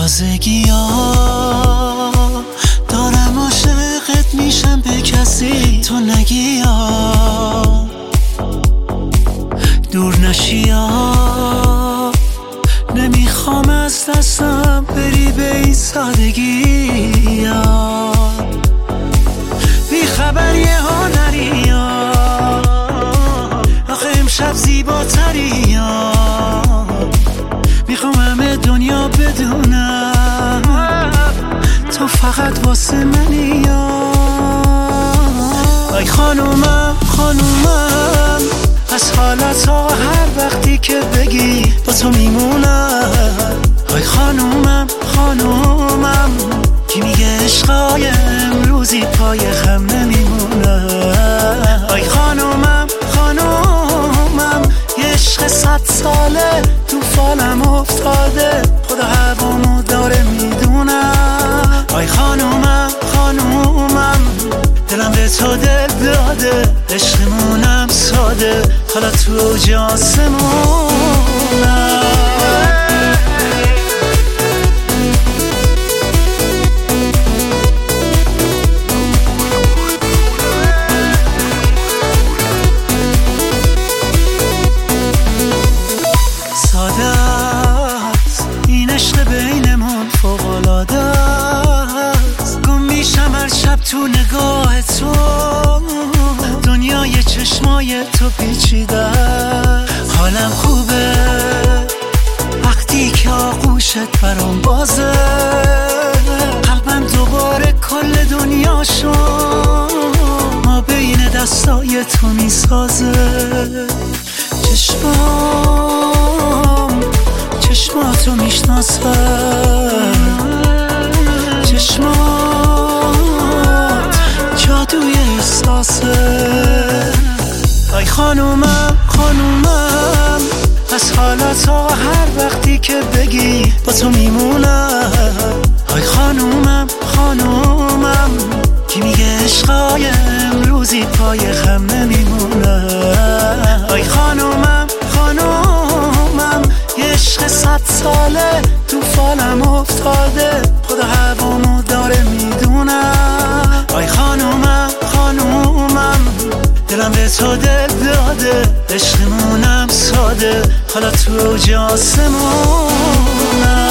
تازگی ها دارم عاشقت میشم به کسی تو نگی ها دور نشی ها نمیخوام از دستم بری به این سادگی ها بی خبری ها نری ها آخه امشب زیباتری ها میخوام همه دنیا بدونم تو فقط واسه منی ها ای خانومم خانومم از حالت ها هر وقتی که بگی با تو میمونم ای خانومم خانومم کی میگه عشقای امروزی پای خم نمیمونه ای خانومم خانومم یه عشق 100 ساله تو فالم افتاده خدا هوامو داره میدونم ای خانومم خانومم دلم به تو دل داده عشقمونم ساده حالا تو جاسمونم این عشق بینمون فوق‌العاده است گم میشم هر شب تو نگاه تو دنیای چشمای تو پیچیده حالم خوبه وقتی که آغوشت برام بازه قلبم دوباره کل دنیا شد ما بین دستای تو میسازه چشماتو میشناسم چشمات جادوی احساسه ای خانومم خانومم از حالت ها هر وقتی که بگی با تو میمونم ای خانومم خانومم کی میگه عشقای امروزی پای خم نمیمونه ای خانومم خانومم یه عشق 100 ساله تو فالم افتاده خدا هوامو داره میدونم ای خانومم خانومم دلم به تو دل داده عشقمونم ساده حالا تو جاسمونم